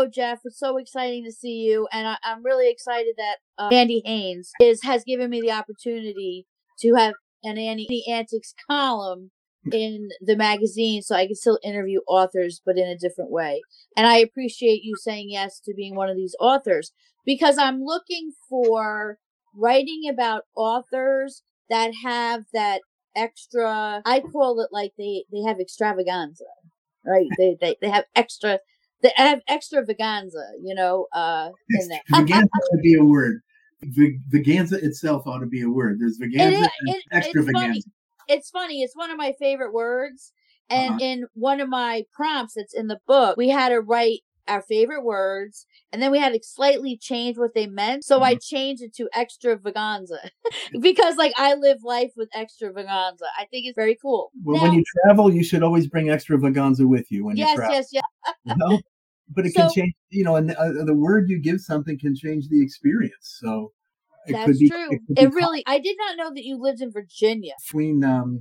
show, Jeff. It's so exciting to see you, and I'm really excited that Andy Haynes has given me the opportunity to have an Andy Antics column in the magazine, so I can still interview authors, but in a different way. And I appreciate you saying yes to being one of these authors, because I'm looking for writing about authors that have that extra, I call it like they have extravaganza, right? They have extra, they have extravaganza, in that. Vaganza would be a word. Vaganza itself ought to be a word. There's vaganza and extravaganza. It's funny. It's one of my favorite words. And in one of my prompts that's in the book, we had to write our favorite words, and then we had to slightly change what they meant. So I changed it to extravaganza because I live life with extravaganza. I think it's very cool. Well, when you travel, you should always bring extravaganza with you when you travel. Yes. But it can change, and the word you give something can change the experience. So that's true. It really, I did not know that you lived in Virginia. Between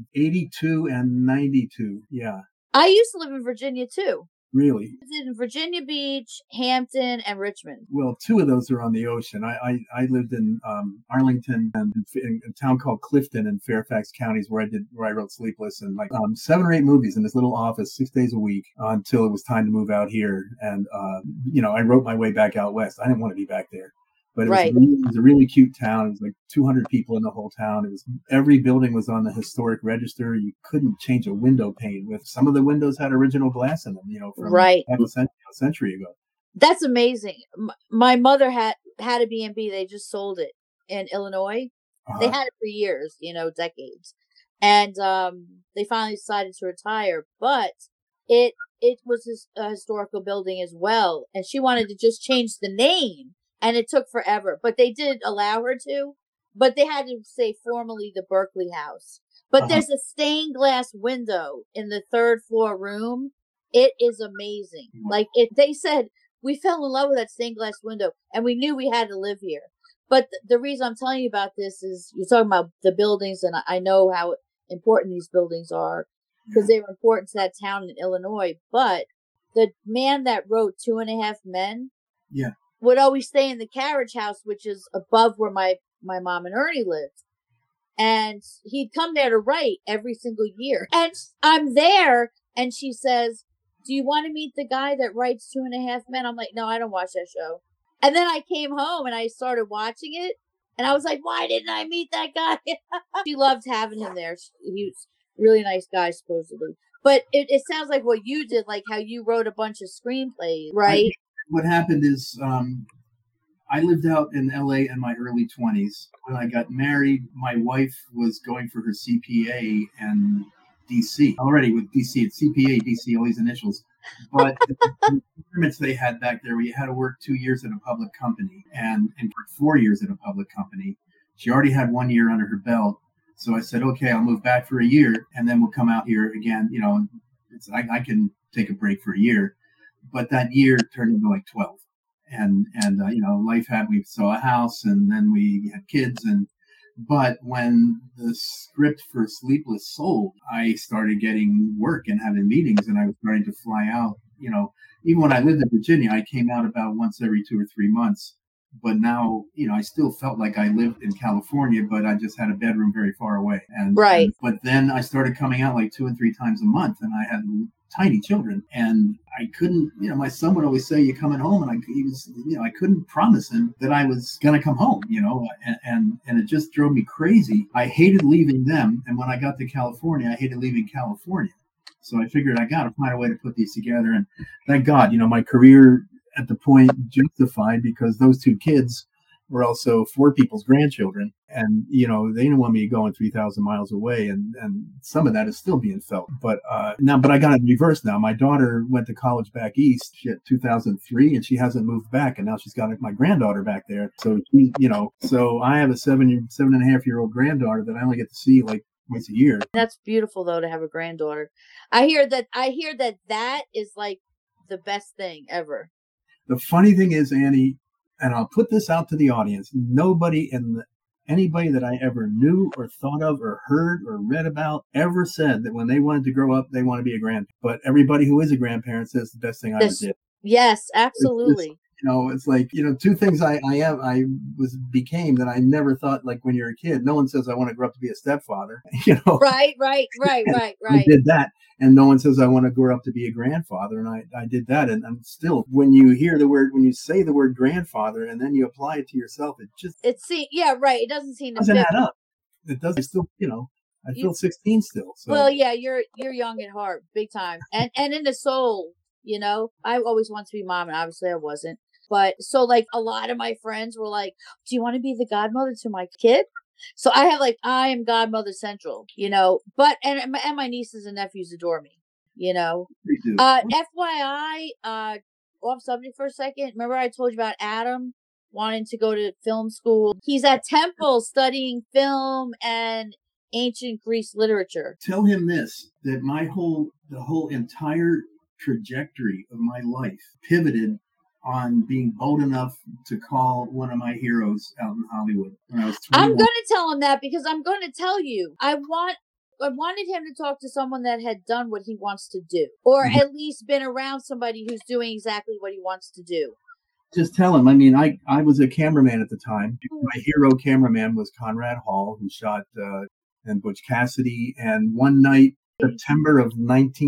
82 and 92, yeah. I used to live in Virginia too. Really? I lived in Virginia Beach, Hampton, and Richmond. Well, two of those are on the ocean. I lived in Arlington and in a town called Clifton in Fairfax counties where I wrote Sleepless, and 7 or 8 movies in this little office 6 days a week until it was time to move out here. And I wrote my way back out west. I didn't want to be back there. But it was a really cute town. It was 200 people in the whole town. Every building was on the historic register. You couldn't change a window pane. With some of the windows had original glass in them, from half a century ago. That's amazing. My mother had a B&B. They just sold it in Illinois. They had it for years, decades. And they finally decided to retire. But it was a historical building as well. And she wanted to just change the name. And it took forever, but they did allow her to. But they had to say formally the Berkeley House. But there's a stained glass window in the 3rd floor room. It is amazing. They said, we fell in love with that stained glass window, and we knew we had to live here. But the reason I'm telling you about this is you're talking about the buildings, and I know how important these buildings are because they were important to that town in Illinois. But the man that wrote 2.5 Men, would always stay in the carriage house, which is above where my mom and Ernie lived. And he'd come there to write every single year. And I'm there, and she says, do you want to meet the guy that writes 2.5 Men? I'm like, no, I don't watch that show. And then I came home, and I started watching it, and I was like, why didn't I meet that guy? She loved having him there. He was a really nice guy, supposedly. But it sounds like what you did, like how you wrote a bunch of screenplays, right? What happened is I lived out in LA in my early 20s. When I got married, my wife was going for her CPA in DC. Already with DC, it's CPA, DC, all these initials. But the requirements they had back there, where you had to work 2 years at a public company and work 4 years at a public company. She already had 1 year under her belt. So I said, okay, I'll move back for a year, and then we'll come out here again. I can take a break for a year. But that year turned into 12. And life we saw a house, and then we had kids. But when the script for Sleepless sold, I started getting work and having meetings, and I was starting to fly out. Even when I lived in Virginia, I came out about once every 2 or 3 months. But now, I still felt like I lived in California, but I just had a bedroom very far away. But then I started coming out 2 and 3 times a month, and I had tiny children, and I couldn't, my son would always say, "You coming home?" And I couldn't promise him that I was going to come home, and it just drove me crazy. I hated leaving them. And when I got to California, I hated leaving California. So I figured I got to find a way to put these together. And thank God, my career at the point justified, because those 2 kids were also 4 people's grandchildren. And, they didn't want me going 3,000 miles away. And some of that is still being felt. But but I got it reversed now. My daughter went to college back east in 2003, and she hasn't moved back. And now she's got my granddaughter back there. So, so I have a 7.5-year-old granddaughter that I only get to see once a year. That's beautiful, though, to have a granddaughter. I hear that is the best thing ever. The funny thing is, Annie, and I'll put this out to the audience, anybody that I ever knew or thought of or heard or read about ever said that when they wanted to grow up, they want to be a grandparent. But everybody who is a grandparent says the best thing I ever did. Yes, It's absolutely. it's like, two things became that I never thought, like when you're a kid, no one says I want to grow up to be a stepfather, Right, right, right, and right, I right. did that. And no one says I want to grow up to be a grandfather. And I did that. And I'm still, when you say the word grandfather and then you apply it to yourself, it just Yeah, right. It doesn't seem to doesn't fit. add up. It does. I still, I You feel 16 still. Well, So yeah, you're young at heart, big time, and in the soul. I always wanted to be mom, and obviously I wasn't. But so like a lot of my friends were like, "Do you want to be the godmother to my kid?" So I am godmother central, But and my nieces and nephews adore me, you know. they do. FYI, off subject for a second. Remember I told you about Adam wanting to go to film school? He's at Temple studying film and ancient Greece literature. Tell him this, that the whole entire trajectory of my life pivoted on being bold enough to call one of my heroes out in Hollywood when I was I'm 21. gonna tell him that because I'm gonna tell you, I wanted him to talk to someone that had done what he wants to do, or Mhm. at least been around somebody who's doing exactly what he wants to do. Just tell him. I mean, I was a cameraman at the time. My hero cameraman was Conrad Hall, who shot and Butch Cassidy. And one night, September of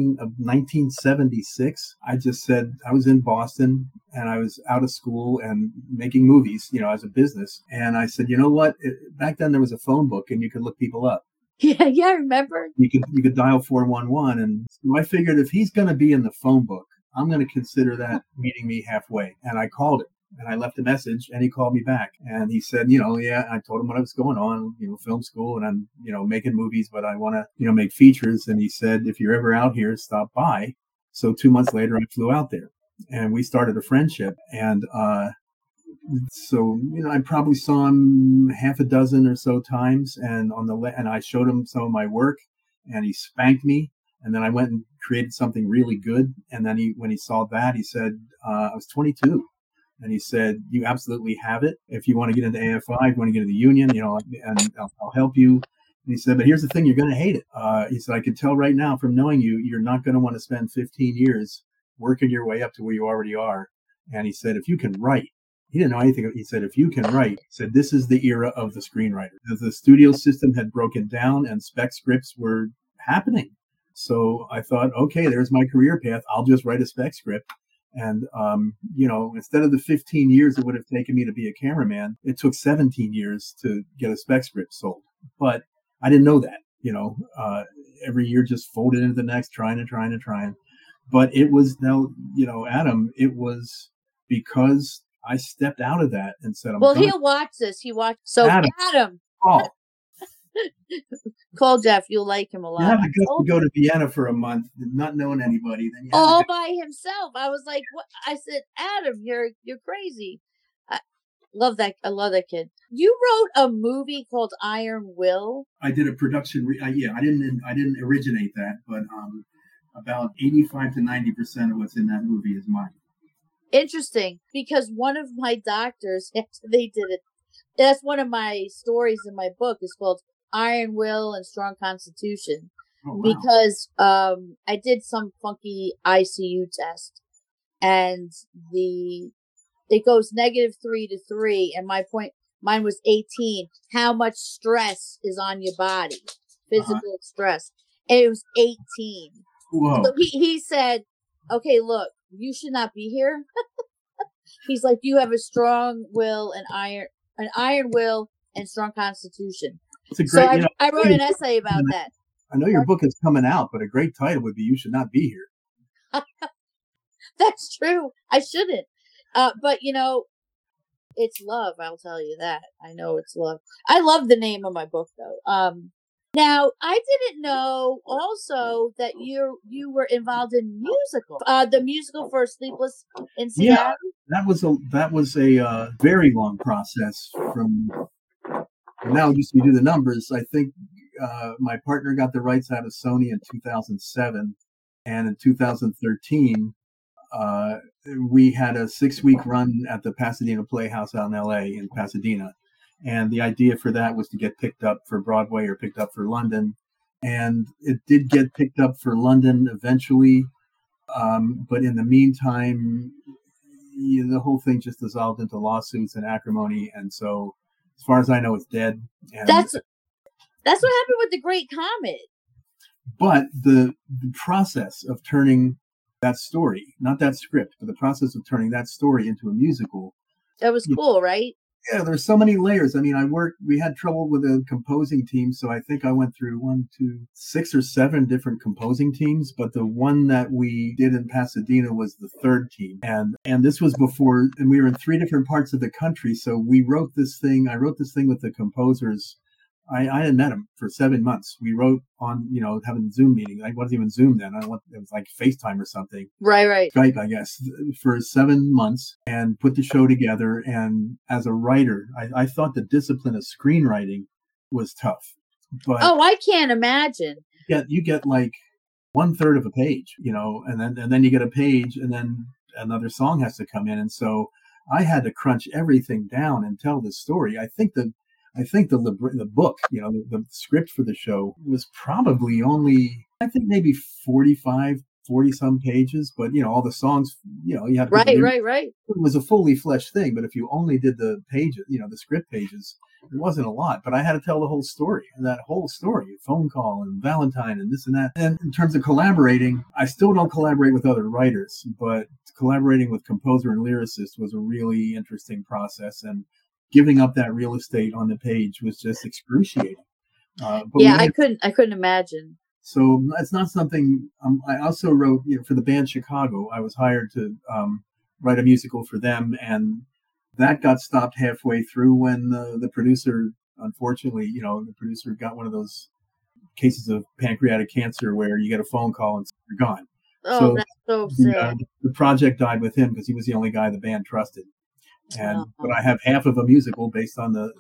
1976, I just said I was in Boston and I was out of school and making movies, as a business. And I said, you know what? Back then there was a phone book and you could look people up. Yeah, yeah, I remember. You could dial 411, and so I figured if he's going to be in the phone book, I'm going to consider that meeting me halfway. And I called him and I left a message, and he called me back and he said, yeah, I told him what was going on, film school, and I'm making movies, but I want to make features. And he said, if you're ever out here, stop by. So 2 months later, I flew out there and we started a friendship. And so I probably saw him half a dozen or so times, and and I showed him some of my work, and he spanked me. And then I went and created something really good. And then when he saw that, he said, I was 22, and he said, you absolutely have it. If you want to get into AFI, if you want to get into the union, and I'll help you. And he said, but here's the thing, you're going to hate it. He said, I can tell right now from knowing you, you're not going to want to spend 15 years working your way up to where you already are. And he said, if you can write, he didn't know anything. He said, if you can write, he said, this is the era of the screenwriter. The studio system had broken down and spec scripts were happening. So I thought, okay, there's my career path. I'll just write a spec script. And, instead of the 15 years it would have taken me to be a cameraman, it took 17 years to get a spec script sold. But I didn't know that, every year just folded into the next, trying. But it was now, Adam, it was because I stepped out of that and said, I'm Well, done. he'll watch this. So Adam, Call. call Jeff. You'll like him a You lot. have the guts to go to Vienna for a month, not knowing anybody. Then All by himself. I was like, "What?" I said, "Adam, you're crazy." I love that. I love that kid. You wrote a movie called Iron Will. I did a production. I didn't originate that, but about 85 to 90% of what's in that movie is mine. Interesting, because one of my doctors, after they did it, that's one of my stories in my book. Is called Iron Will and Strong Constitution. Oh, wow. Because I did some funky ICU test, and it goes -3 to 3, and mine was 18. How much stress is on your body? Physical stress. And it was 18. Whoa. So he said, okay, look, you should not be here. He's like, you have a strong will and an iron will and strong constitution. It's a great, so I wrote an essay about that. I know your book is coming out, but a great title would be "You Should Not Be Here." That's true. I shouldn't. But it's love. I'll tell you that. I know it's love. I love the name of my book, though. Now I didn't know also that you were involved in musical. The musical for Sleepless in Seattle. Yeah, that was a very long process. From now, just to do the numbers, I think my partner got the rights out of Sony in 2007, and in 2013, we had a 6-week run at the Pasadena Playhouse out in LA, in Pasadena. And the idea for that was to get picked up for Broadway or picked up for London. And it did get picked up for London eventually. But in the meantime, the whole thing just dissolved into lawsuits and acrimony. And so, as far as I know, it's dead. And That's what happened with the Great Comet. but the process of turning that story, not that script, but the process of turning that story into a musical. That was cool, right? Yeah, there's so many layers. I mean, we had trouble with a composing team, so I think I went through 6 or 7 different composing teams, but the one that we did in Pasadena was the third team. And this was before, and we were in 3 different parts of the country, so I wrote this thing with the composers. I hadn't met them for 7 months. We wrote on, having Zoom meetings. I wasn't even Zoom then. It was like FaceTime or something. Right. Skype, I guess, for 7 months and put the show together. And as a writer, I thought the discipline of screenwriting was tough. But I can't imagine. You get like 1/3 of a page, and then you get a page, and then another song has to come in. And so I had to crunch everything down and tell the story. I think the book, the script for the show was probably only, I think maybe 40 some pages, but all the songs, you had to right. It was a fully fleshed thing, but if you only did the pages, the script pages, it wasn't a lot. But I had to tell the whole story, and that whole story, phone call and Valentine and this and that. And in terms of collaborating, I still don't collaborate with other writers, but collaborating with composer and lyricist was a really interesting process, and giving up that real estate on the page was just excruciating. I couldn't imagine. So it's not something. I also wrote, for the band Chicago. I was hired to write a musical for them, and that got stopped halfway through when the producer, unfortunately, the producer got one of those cases of pancreatic cancer where you get a phone call and you're gone. Oh, that's so sad. The project died with him because he was the only guy the band trusted. But I have half of a musical based on the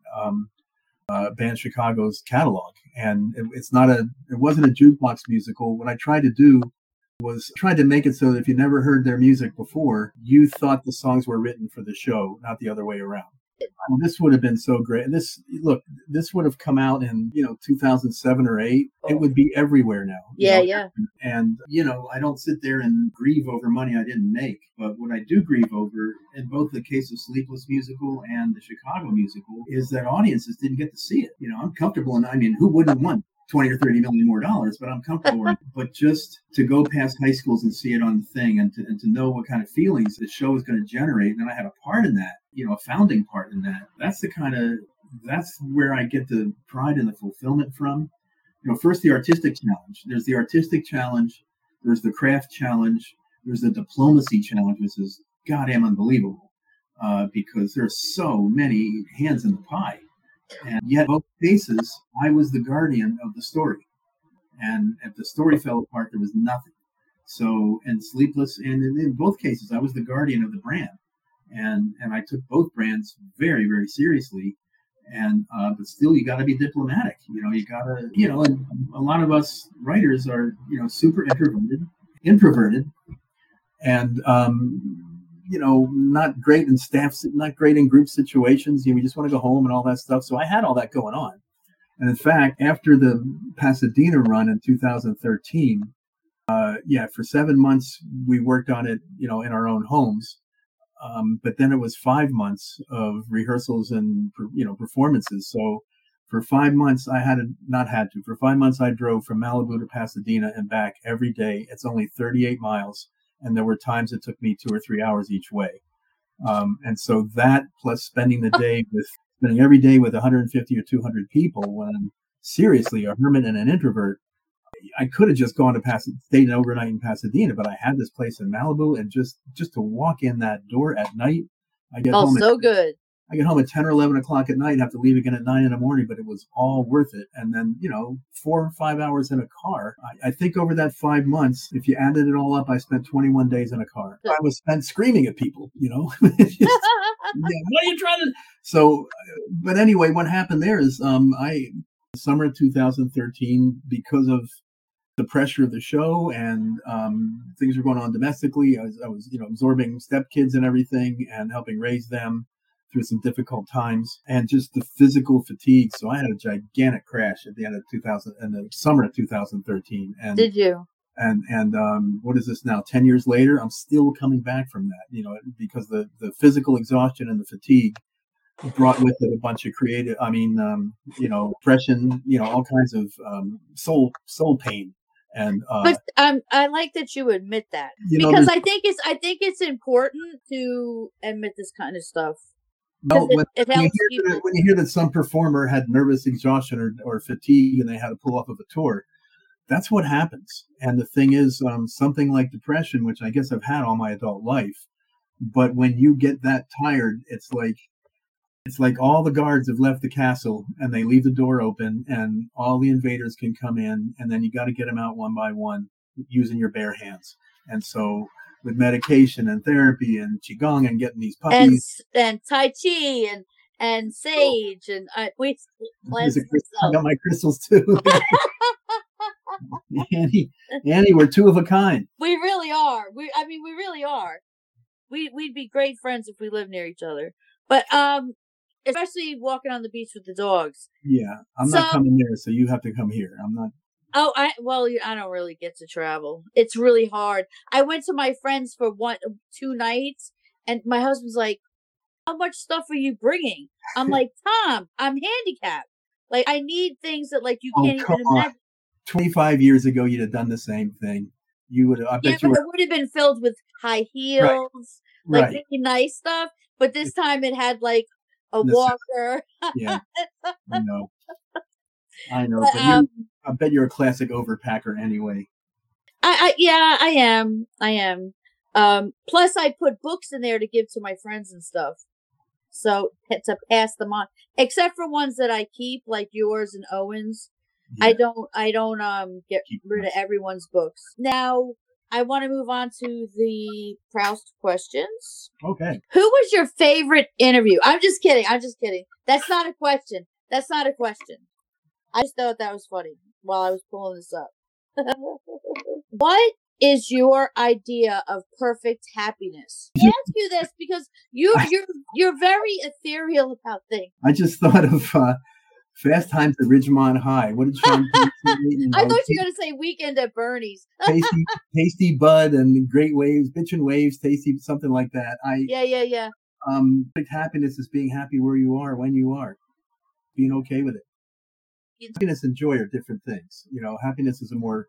band Chicago's catalog, and it wasn't a jukebox musical. What I tried to do was to make it so that if you never heard their music before, you thought the songs were written for the show, not the other way around. This would have been so great. This would have come out in 2007 or 8. It would be everywhere now. Yeah. And I don't sit there and grieve over money I didn't make, but what I do grieve over in both the case of Sleepless musical and the Chicago musical is that audiences didn't get to see it. I'm comfortable, and I mean, who wouldn't want $20 or $30 million more dollars? But I'm comfortable. But just to go past high schools and see it on the thing, and to know what kind of feelings the show is going to generate, and then I had a part in that. A founding part in that. That's where I get the pride and the fulfillment from. First the artistic challenge. There's the artistic challenge. There's the craft challenge. There's the diplomacy challenge, which is goddamn unbelievable because there's so many hands in the pie. And yet, both cases, I was the guardian of the story. And if the story fell apart, there was nothing. So, in Sleepless, and in both cases, I was the guardian of the brand. And I took both brands very, very seriously. And but still, you got to be diplomatic. You got to, and a lot of us writers are, super introverted, and not great in not great in group situations. We just want to go home and all that stuff. So I had all that going on. And in fact, after the Pasadena run in 2013, for 7 months we worked on it, in our own homes. But then it was 5 months of rehearsals and, performances. So for 5 months, for 5 months, I drove from Malibu to Pasadena and back every day. It's only 38 miles. And there were times it took me 2 or 3 hours each way. And so that plus spending every day with 150 or 200 people when I'm seriously a hermit and an introvert, I could have just gone to stayed overnight in Pasadena, but I had this place in Malibu, and just to walk in that door at night, I get home. So good. I get home at 10 or 11 o'clock at night and have to leave again at 9 in the morning, but it was all worth it. And then, 4 or 5 hours in a car. I think over that 5 months, if you added it all up, I spent 21 days in a car. I was spent screaming at people, what are you trying to? So, but anyway, what happened there is, summer of 2013, because of the pressure of the show and things were going on domestically, I was absorbing stepkids and everything and helping raise them through some difficult times and just the physical fatigue. So I had a gigantic crash at the end of in the summer of 2013. And did you? And what is this now? 10 years later, I'm still coming back from that. Because the physical exhaustion and the fatigue brought with it a bunch of creative. Depression. All kinds of soul pain. And But I like that you admit that, because I think it's important to admit this kind of stuff. Well, It helps people. when you hear that some performer had nervous exhaustion or fatigue and they had to pull off of a tour, that's what happens. And the thing is, something like depression, which I guess I've had all my adult life, but when you get that tired, it's like all the guards have left the castle and they leave the door open and all the invaders can come in, and then you got to get them out one by one using your bare hands. And so with medication and therapy and qigong and getting these puppies and tai chi and sage and I got my crystals too. Annie, we're two of a kind. We really are. We really are. We'd be great friends if we lived near each other. But especially walking on the beach with the dogs. Yeah, I'm not coming there, so you have to come here. I'm not. Oh, I don't really get to travel. It's really hard. I went to my friends for 2 nights, and my husband's like, "How much stuff are you bringing?" I'm like, "Tom, I'm handicapped. Like, I need things that you can't even imagine." 25 years ago, you'd have done the same thing. You would have. I bet but it would have been filled with high heels, really nice stuff. But this time, it had a walker. Yeah, I know. But I bet you're a classic overpacker anyway. I am. Plus, I put books in there to give to my friends and stuff, so to pass them on. Except for ones that I keep, like yours and Owen's. Yeah. I don't get rid of everyone's books. Now, I want to move on to the Proust questions. Okay. Who was your favorite interview? I'm just kidding. That's not a question. I just thought that was funny while I was pulling this up. What is your idea of perfect happiness? I ask you this because you're very ethereal about things. I just thought of Fast Times at Ridgemont High. What did Sean? I thought you were going to say Weekend at Bernie's. tasty Bud and Great Waves, Bitchin' Waves, Tasty, something like that. Yeah. Perfect happiness is being happy where you are when you are, being okay with it. Happiness and joy are different things. Happiness is a more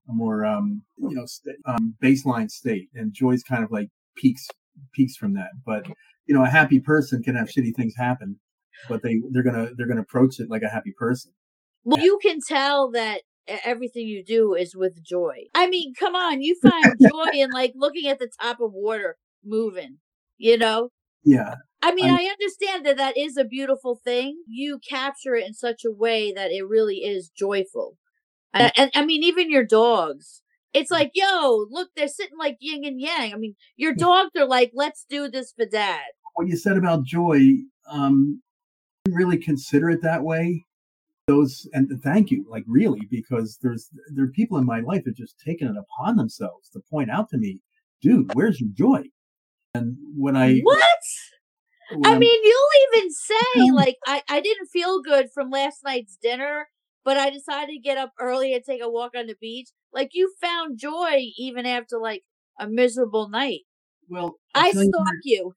baseline state, and joy is kind of like peaks from that. But a happy person can have shitty things happen, but they're gonna approach it like a happy person. Well, you can tell that everything you do is with joy. I mean, come on, you find joy in looking at the top of water moving. Yeah. I mean, I understand that is a beautiful thing. You capture it in such a way that it really is joyful. And I mean, even your dogs. It's like, yo, look, they're sitting like yin and yang. I mean, your dogs are like, let's do this for Dad. What you said about joy, I didn't really consider it that way. And thank you, really, because there are people in my life that just taken it upon themselves to point out to me, dude, where's your joy? And when I I mean, you'll even say, I didn't feel good from last night's dinner, but I decided to get up early and take a walk on the beach. You found joy even after, a miserable night. Well, I stalk you.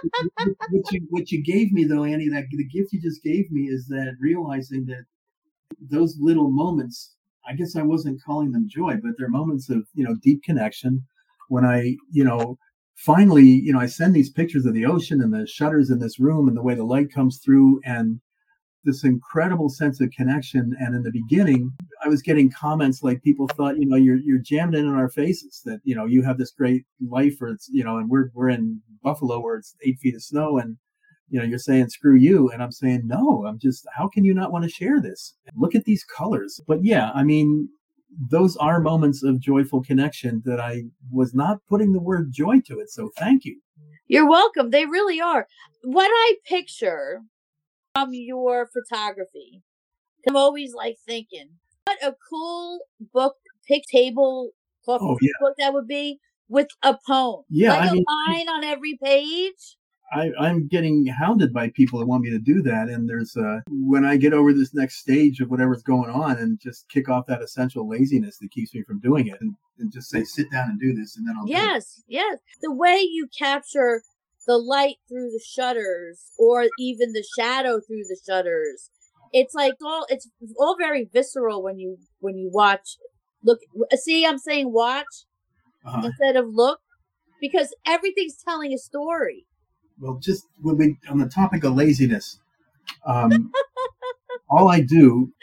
what you gave me, though, Annie, the gift you just gave me is that realizing that those little moments, I guess I wasn't calling them joy, but they're moments of, deep connection. When I, finally, I send these pictures of the ocean and the shutters in this room and the way the light comes through and this incredible sense of connection. And in the beginning, I was getting comments like people thought, you're jamming in our faces that, you have this great life, or it's, and we're in Buffalo where it's 8 feet of snow and, you're saying, screw you. And I'm saying, no, how can you not want to share this? Look at these colors. But yeah, I mean, those are moments of joyful connection that I was not putting the word joy to it. So thank you. You're welcome. They really are. What I picture from your photography, I'm always thinking, what a cool book, table coffee book that would be with a poem. Yeah, a line on every page. I'm getting hounded by people that want me to do that. And there's when I get over this next stage of whatever's going on and just kick off that essential laziness that keeps me from doing it, and just say, sit down and do this, and then I'll do it. Yes. The way you capture the light through the shutters, or even the shadow through the shutters, it's like it's all very visceral when you watch. Look, see, I'm saying watch instead of look, because everything's telling a story. Well, just when we on the topic of laziness, all I do,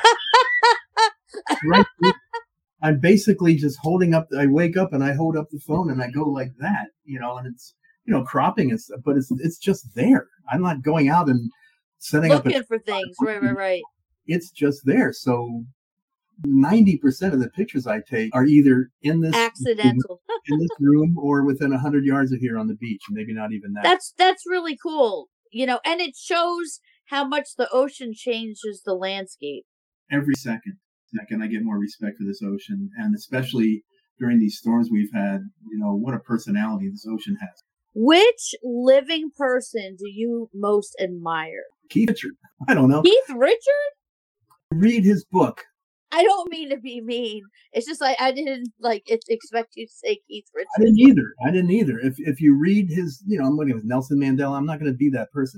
right, I'm basically just holding up. I wake up and I hold up the phone and I go like that, and it's cropping and stuff, but it's just there. I'm not going out and setting looking up for things. Right. It's just there. So 90% of the pictures I take are either in this accidental in this room or within 100 yards of here on the beach, maybe not even that. That's really cool, and it shows how much the ocean changes the landscape. Every second I get more respect for this ocean, and especially during these storms we've had. What a personality this ocean has. Which living person do you most admire? Keith Richard. I don't know. Keith Richard? Read his book. I don't mean to be mean. It's just like I didn't expect you to say Keith Richards. I didn't either. If you read his, I'm looking at Nelson Mandela. I'm not going to be that person.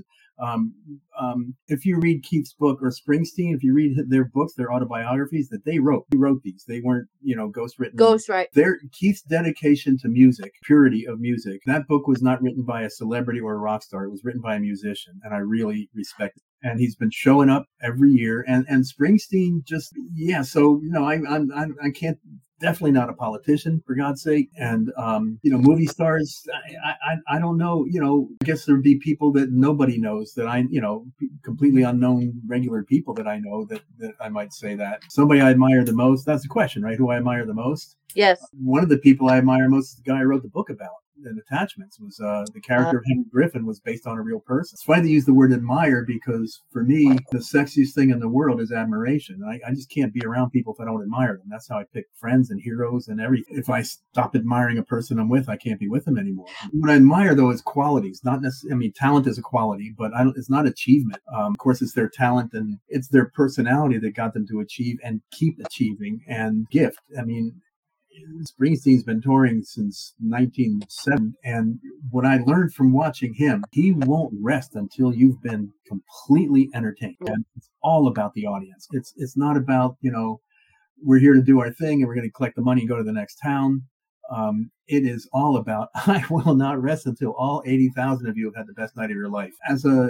If you read Keith's book or Springsteen, if you read their books, their autobiographies that they wrote these. They weren't, ghostwritten. Ghostwrite. Keith's dedication to music, purity of music. That book was not written by a celebrity or a rock star. It was written by a musician, and I really respect it. And he's been showing up every year. And Springsteen just, So I can't. Definitely not a politician, for God's sake. And, movie stars, I don't know, I guess there'd be people that nobody knows that completely unknown regular people that I know that I might say that. Somebody I admire the most, that's the question, right? Who I admire the most? Yes. One of the people I admire most is the guy I wrote the book about. And Attachments was the character of Henry Griffin was based on a real person. It's funny to use the word admire because for me, the sexiest thing in the world is admiration. I just can't be around people if I don't admire them. That's how I pick friends and heroes and everything. If I stop admiring a person I'm with, I can't be with them anymore. What I admire, though, is qualities. Not necessarily, talent is a quality, but it's not achievement. Of course, it's their talent and it's their personality that got them to achieve and keep achieving and gift. Springsteen's been touring since 1970, and what I learned from watching him, he won't rest until you've been completely entertained. And it's all about the audience. It's not about, we're here to do our thing and we're going to collect the money and go to the next town. It is all about, I will not rest until all 80,000 of you have had the best night of your life. As a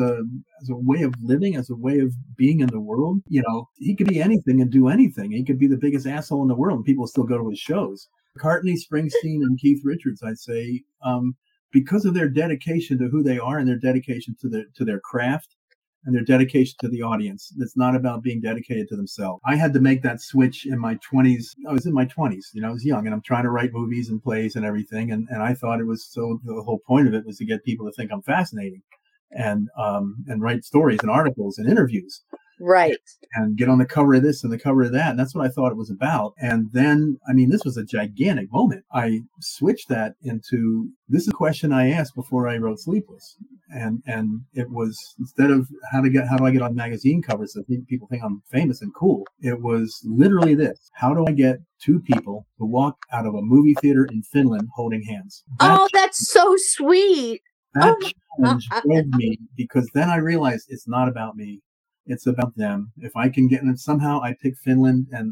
way of living, as a way of being in the world, he could be anything and do anything. He could be the biggest asshole in the world and people still go to his shows. McCartney, Springsteen, and Keith Richards, I'd say, because of their dedication to who they are and their dedication to their craft, and their dedication to the audience. It's not about being dedicated to themselves. I had to make that switch in my 20s. I was in my 20s, I was young, and I'm trying to write movies and plays and everything. And I thought it was the whole point of it was to get people to think I'm fascinating and write stories and articles and interviews. Right. And get on the cover of this and the cover of that. And that's what I thought it was about. And then, this was a gigantic moment. I switched that into, this is a question I asked before I wrote Sleepless. And it was, instead of how do I get on magazine covers so people think I'm famous and cool, it was literally this: how do I get two people to walk out of a movie theater in Finland holding hands? That's so sweet. That challenge drove me, because then I realized it's not about me. It's about them. If I can get, and somehow I picked Finland, and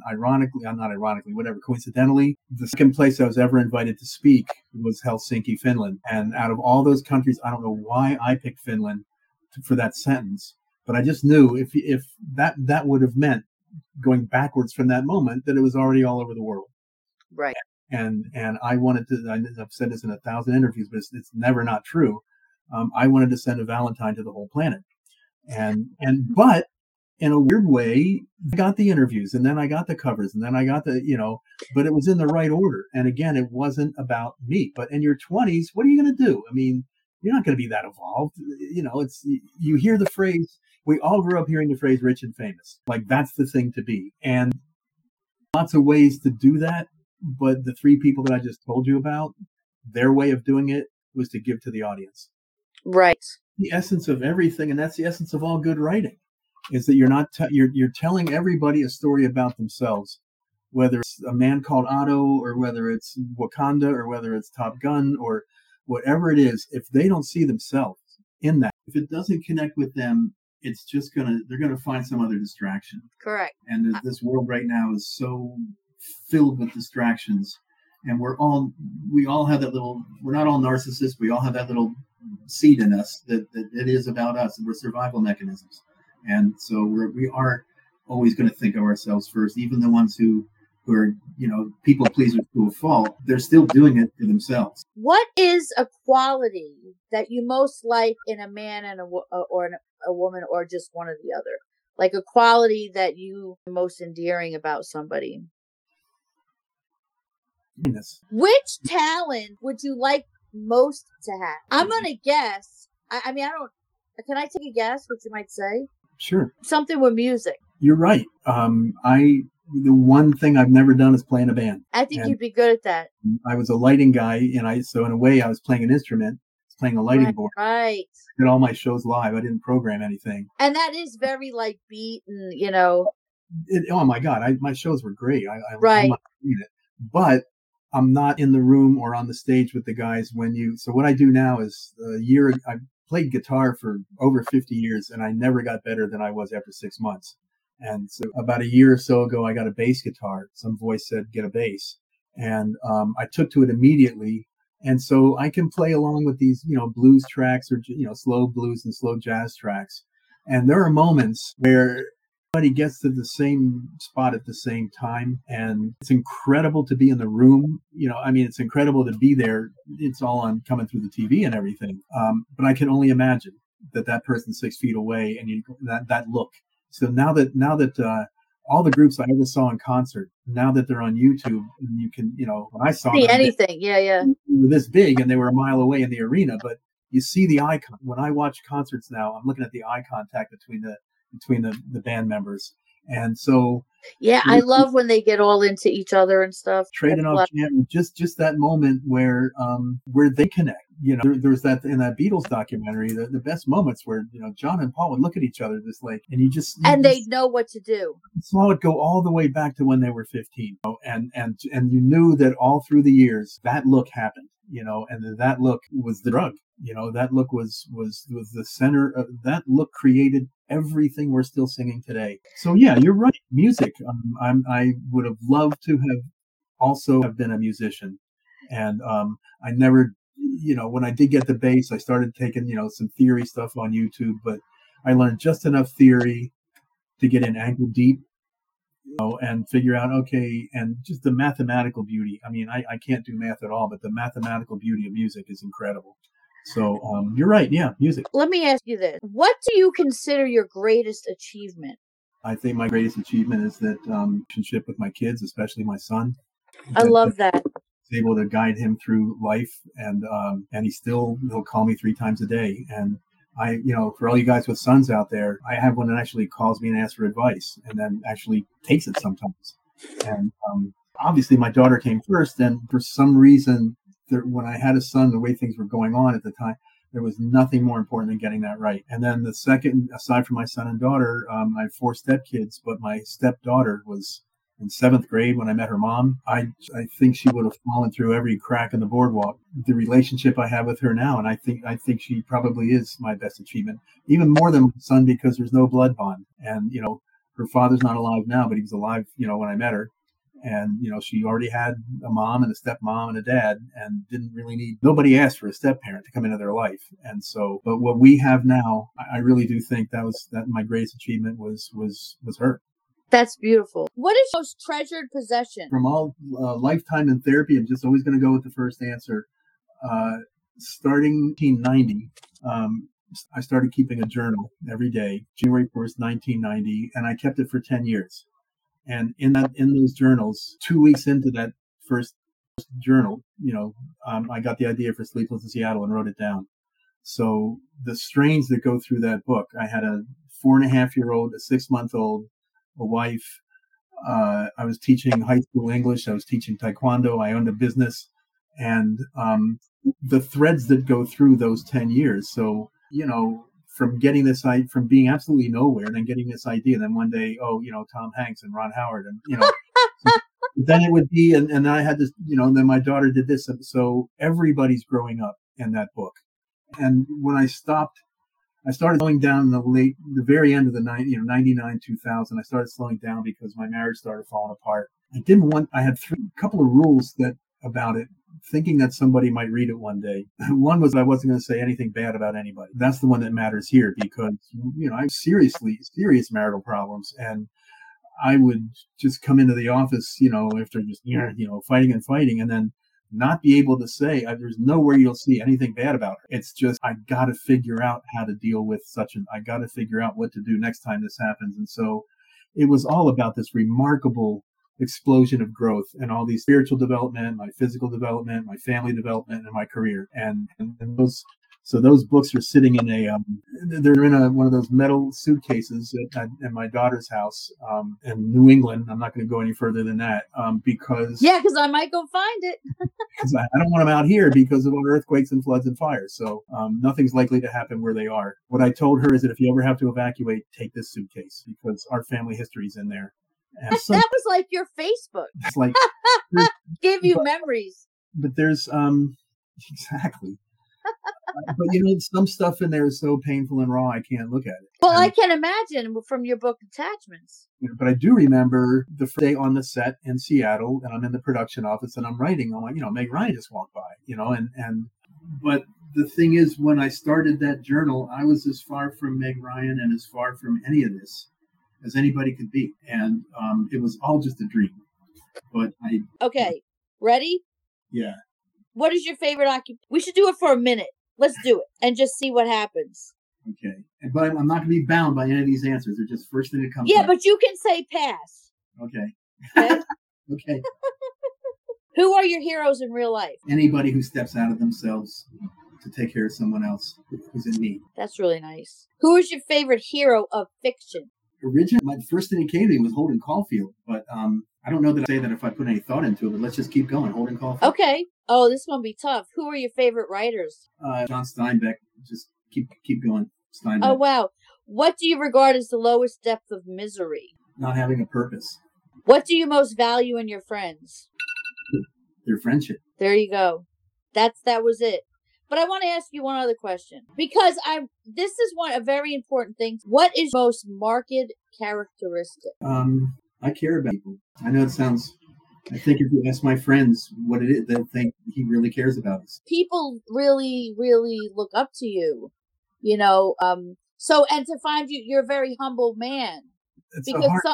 coincidentally, the second place I was ever invited to speak was Helsinki, Finland. And out of all those countries, I don't know why I picked Finland for that sentence, but I just knew if that would have meant going backwards from that moment, that it was already all over the world. Right. And I wanted to, I've said this in 1,000 interviews, but it's never not true. I wanted to send a Valentine to the whole planet. But in a weird way, I got the interviews, and then I got the covers, and then I got but it was in the right order. And again, it wasn't about me. But in your 20s, what are you going to do? You're not going to be that evolved. You hear the phrase, we all grew up hearing the phrase rich and famous. Like, that's the thing to be. And lots of ways to do that. But the three people that I just told you about, their way of doing it was to give to the audience. Right. The essence of everything, and that's the essence of all good writing, is that you're not you're telling everybody a story about themselves, whether it's A Man Called Otto, or whether it's Wakanda, or whether it's Top Gun, or whatever it is. If they don't see themselves in that, if it doesn't connect with them, it's just they're gonna find some other distraction. Correct. And this world right now is so filled with distractions, and we all have that little. We're not all narcissists. We all have that little seed in us that it is about us, and we're survival mechanisms. And so we are always going to think of ourselves first, even the ones who are, people pleasers to a fault. They're still doing it for themselves. What is a quality that you most like in a man and a woman, or just one or the other? Like a quality that you most endearing about somebody? Yes. Which talent would you like most to have? I'm gonna guess. I mean, I don't. Can I take a guess? What you might say? Sure. Something with music. You're right. The one thing I've never done is play in a band. I think you'd be good at that. I was a lighting guy, so in a way, I was playing an instrument. I was playing a lighting board. Right. I did all my shows live. I didn't program anything. And that is very like beat and oh my God, my shows were great. Right. I'm not doing it, but I'm not in the room or on the stage with the guys so what I do now is I played guitar for over 50 years, and I never got better than I was after 6 months. And so about a year or so ago, I got a bass guitar. Some voice said, get a bass. And I took to it immediately. And so I can play along with these, blues tracks, or, slow blues and slow jazz tracks. And there are moments where everybody gets to the same spot at the same time. And it's incredible to be in the room. It's incredible to be there. It's all on coming through the TV and everything. But I can only imagine that person's 6 feet away, and that look. So now that all the groups I ever saw in concert, now that they're on YouTube, and you can, when I saw see them, anything, yeah, they were this big and they were a mile away in the arena, but you see the eye. When I watch concerts now, I'm looking at the eye contact between the band members, and so I love when they get all into each other and stuff. Trading off jam, just that moment where they connect. There's that in that Beatles documentary, the best moments where John and Paul would look at each other just like, and they know what to do. Saw it go all the way back to when they were 15, and you knew that all through the years that look happened, and that look was the drug. That look was the center of that look, created everything we're still singing today. So yeah, you're right. Music. I would have loved to have been a musician, and I never. When I did get the bass, I started taking some theory stuff on YouTube, but I learned just enough theory to get in ankle deep, and figure out, okay, and just the mathematical beauty. I mean, I can't do math at all, but the mathematical beauty of music is incredible. So you're right. Yeah, music. Let me ask you this. What do you consider your greatest achievement? I think my greatest achievement is that relationship with my kids, especially my son. I love that. Able to guide him through life, and he'll call me 3 times a day. And I, for all you guys with sons out there, I have one that actually calls me and asks for advice, and then actually takes it sometimes. And obviously my daughter came first, and for some reason, when I had a son, the way things were going on at the time, there was nothing more important than getting that right. And then the second, aside from my son and daughter, I have 4 stepkids, but my stepdaughter was in 7th grade when I met her mom. I think she would have fallen through every crack in the boardwalk. The relationship I have with her now, and I think she probably is my best achievement, even more than my son, because there's no blood bond. And her father's not alive now, but he was alive when I met her. And she already had a mom and a stepmom and a dad, and didn't really need. Nobody asked for a step parent to come into their life. And so, but what we have now, I really do think that my greatest achievement was her. That's beautiful. What is your most treasured possession? From all lifetime in therapy, I'm just always going to go with the first answer. Starting 1990, I started keeping a journal every day, January 1st, 1990, and I kept it for 10 years. And in those journals, 2 weeks into that first journal, I got the idea for Sleepless in Seattle and wrote it down. So the strains that go through that book, I had a 4.5-year-old, a 6-month-old, a wife. I was teaching high school English. I was teaching Taekwondo. I owned a business. And the threads that go through those 10 years. So, from getting this from being absolutely nowhere and then getting this idea, and then one day, Tom Hanks and Ron Howard, and, then it would be, and I had this, and then my daughter did this. So everybody's growing up in that book. And when I started slowing down in the very end of the 99, 2000. I started slowing down because my marriage started falling apart. I had a couple of rules about it, thinking that somebody might read it one day. One was I wasn't going to say anything bad about anybody. That's the one that matters here because, I have serious marital problems. And I would just come into the office, after just, fighting and then not be able to say, there's nowhere you'll see anything bad about her. It's just, I got to figure out how to deal with I got to figure out what to do next time this happens. And so it was all about this remarkable explosion of growth and all these spiritual development, my physical development, my family development, and my career. And those books are sitting they're in one of those metal suitcases in my daughter's house in New England. I'm not going to go any further than that because I might go find it. Because I don't want them out here because of earthquakes and floods and fires. So nothing's likely to happen where they are. What I told her is that if you ever have to evacuate, take this suitcase because our family history is in there. And so, that was like your Facebook. It's like gave you memories. But there's exactly. But some stuff in there is so painful and raw, I can't look at it. Well, I can imagine from your book Attachments. But I do remember the first day on the set in Seattle, and I'm in the production office, and I'm writing. I'm like, Meg Ryan just walked by, but the thing is, when I started that journal, I was as far from Meg Ryan and as far from any of this as anybody could be, and it was all just a dream. But okay, ready? Yeah. What is your favorite occupation? We should do it for a minute. Let's do it and just see what happens. Okay. But I'm not going to be bound by any of these answers. They're just first thing that comes up. Yeah, but you can say pass. Okay. Okay. Who are your heroes in real life? Anybody who steps out of themselves to take care of someone else who's in need. That's really nice. Who is your favorite hero of fiction? Originally, my first thing that came to me was Holden Caulfield, but I don't know that I say that if I put any thought into it, but let's just keep going. Holden Caulfield. Okay. Oh, this is going to be tough. Who are your favorite writers? John Steinbeck. Just keep going. Steinbeck. Oh, wow. What do you regard as the lowest depth of misery? Not having a purpose. What do you most value in your friends? Their friendship. There you go. That was it. But I want to ask you one other question because this is a very important thing. What is most marked characteristic? I care about people. I know it sounds. I think if you ask my friends what it is, they'll think he really cares about us. People really, really look up to you, So, and to find you're a very humble man. It's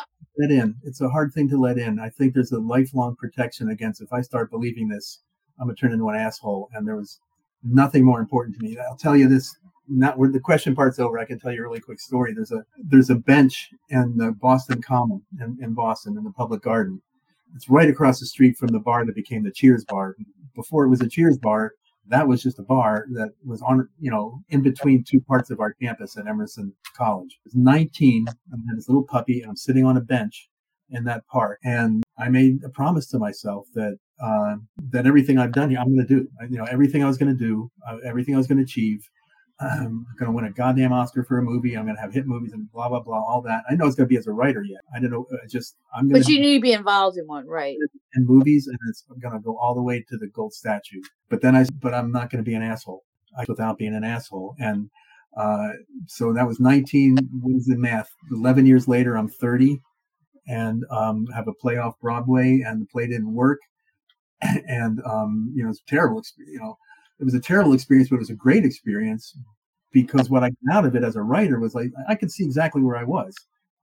a hard thing to let in. I think there's a lifelong protection against if I start believing this, I'm going to turn into an asshole. And there was nothing more important to me. I'll tell you this. Not where the question part's over. I can tell you a really quick story. There's a bench in the Boston Common in Boston in the Public Garden. It's right across the street from the bar that became the Cheers bar. Before it was a Cheers bar, that was just a bar that was on, in between two parts of our campus at Emerson College. I was 19. I had this little puppy, and I'm sitting on a bench in that park. And I made a promise to myself that everything I've done here, I'm going to do. Everything I was going to do, everything I was going to achieve. I'm going to win a goddamn Oscar for a movie. I'm going to have hit movies and blah, blah, blah, all that. I know it's going to be as a writer yet. I don't know. But you need to be involved in one, right? In movies, and it's going to go all the way to the gold statue. But I'm not going to be an asshole without being an asshole. And so that was 19. What is the math? 11 years later, I'm 30 and have a play off Broadway, and the play didn't work. And, it's a terrible experience. It was a terrible experience, but it was a great experience because what I got out of it as a writer was like, I could see exactly where I was.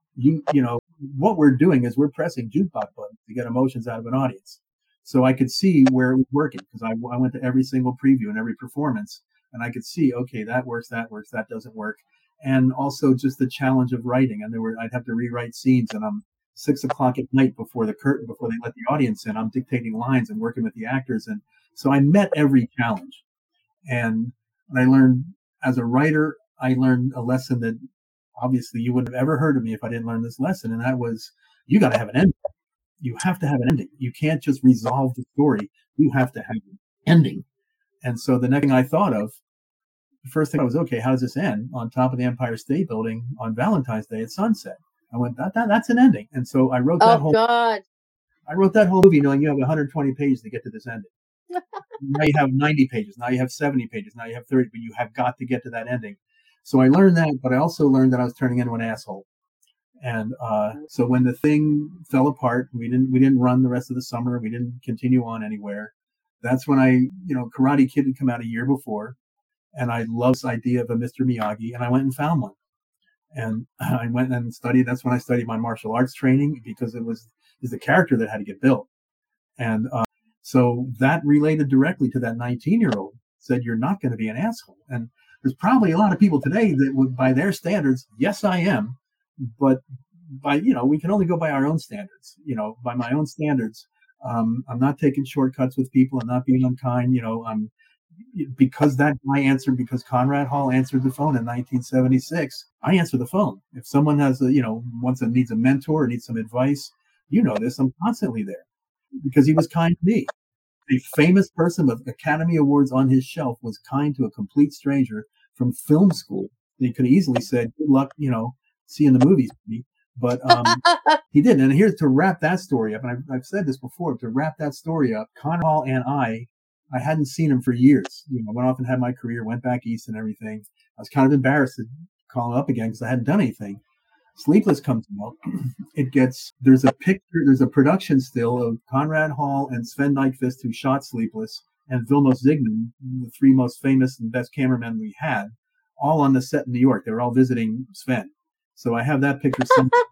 What we're doing is we're pressing jukebox buttons to get emotions out of an audience. So I could see where it was working because I went to every single preview and every performance, and I could see, okay, that works, that doesn't work. And also just the challenge of writing. And I'd have to rewrite scenes, and I'm 6 o'clock at night before the curtain, before they let the audience in. I'm dictating lines and working with the actors. And so I met every challenge. And I learned, as a writer, I learned a lesson that obviously you wouldn't have ever heard of me if I didn't learn this lesson. And that was, you got to have an ending. You have to have an ending. You can't just resolve the story. You have to have an ending. And so the next thing I thought of, the first thing I was, okay, how does this end? On top of the Empire State Building on Valentine's Day at sunset. I went, that's an ending. And so I wrote Oh God. I wrote that whole movie knowing you have 120 pages to get to this ending. Now you have 90 pages. Now you have 70 pages. Now you have 30, but you have got to get to that ending. So I learned that, but I also learned that I was turning into an asshole. And so when the thing fell apart, we didn't run the rest of the summer. We didn't continue on anywhere. That's when Karate Kid had come out a year before, and I loved this idea of a Mr. Miyagi, and I went and found one. And I went and studied. That's when I studied my martial arts training, because is the character that had to get built. And so that related directly to that 19-year-old, said, you're not going to be an asshole. And there's probably a lot of people today that would, by their standards, yes, I am. But we can only go by our own standards. By my own standards, I'm not taking shortcuts with people. I'm not being unkind. Because Conrad Hall answered the phone in 1976. I answer the phone. If someone has needs a mentor or needs some advice, this, I'm constantly there, because he was kind to me. A famous person with Academy Awards on his shelf was kind to a complete stranger from film school. He could have easily said, good luck, seeing the movies. But he didn't. And here's to wrap that story up. And I've said this before, to wrap that story up, Conrad Hall and I hadn't seen him for years. Went off and had my career, went back east and everything. I was kind of embarrassed to call him up again because I hadn't done anything. Sleepless comes out. There's a production still of Conrad Hall and Sven Nykvist, who shot Sleepless, and Vilmos Zsigmond, the three most famous and best cameramen we had, all on the set in New York. They were all visiting Sven. So I have that picture.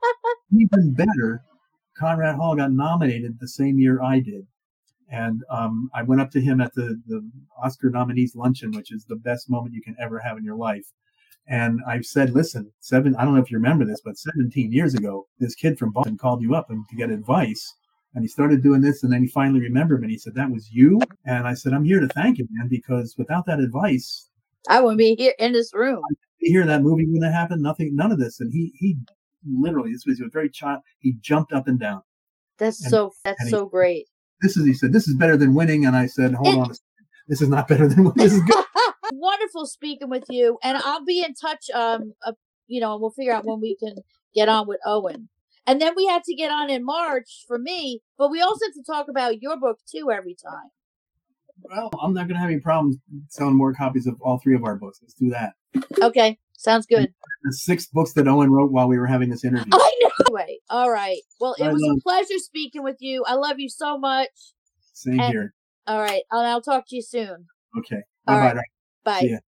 Even better, Conrad Hall got nominated the same year I did. And I went up to him at the Oscar nominees luncheon, which is the best moment you can ever have in your life. And I've said, listen, I don't know if you remember this, but 17 years ago, this kid from Boston called you up to get advice. And he started doing this, and then he finally remembered me. And he said, that was you? And I said, I'm here to thank you, man, because without that advice, I wouldn't be here in this room. Here, that movie wouldn't have happened. None of this. And he literally, this was a very child. He jumped up and down. That's so great. He said, this is better than winning. And I said, hold on a second. This is not better than winning. This is good. Wonderful speaking with you. And I'll be in touch. And we'll figure out when we can get on with Owen. And then we had to get on in March for me, but we also have to talk about your book too every time. Well, I'm not going to have any problems selling more copies of all three of our books. Let's do that. Okay. Sounds good. The 6 books that Owen wrote while we were having this interview. I know. Anyway, all right. Well, it was a pleasure speaking with you. I love you so much. Same here. All right. I'll talk to you soon. Okay. Bye-bye. Right. Bye. See ya.